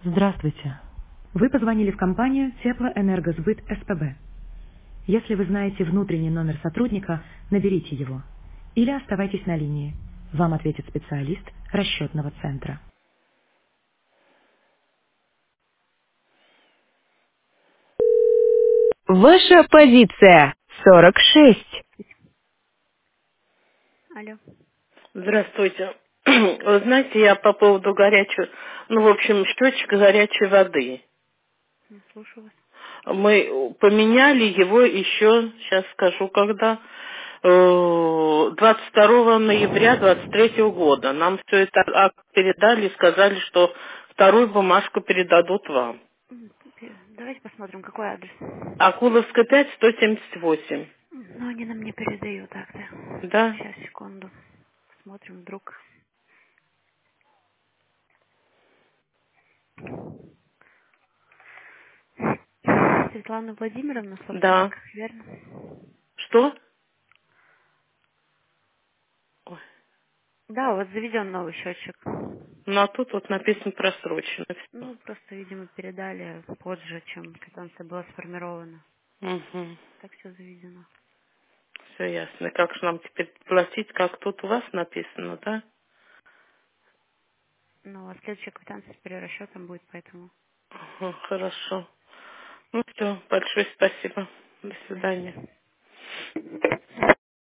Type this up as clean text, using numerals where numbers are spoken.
Здравствуйте. Вы позвонили в компанию Теплоэнергосбыт СПБ. Если вы знаете внутренний номер сотрудника, наберите его. Или оставайтесь на линии. Вам ответит специалист расчетного центра. Ваша позиция 46. Алло. Здравствуйте. Вы знаете, я по поводу горячего, в общем, счетчик горячей воды. Слушаю вас. Мы поменяли его еще, сейчас скажу, когда, 22 ноября 23 года. Нам все это акт передали и сказали, что вторую бумажку передадут вам. Давайте посмотрим, какой адрес. Акуловская 5, 178. Ну, они нам не передают так-то. Да? Сейчас, секунду. Смотрим вдруг. Светлана Владимировна Да. собственник, верно? Что? Ой. Да, у вас заведен новый счетчик. Ну, а тут вот написано просрочено. Все. Ну, просто, видимо, передали позже, чем квитанция была сформирована. Угу. Так все заведено. Все ясно. Как же нам теперь платить, как тут у вас написано, да? Ну, а следующая квитанция с перерасчетом будет, поэтому Хорошо. Ну все, большое спасибо. До до свидания. свидания.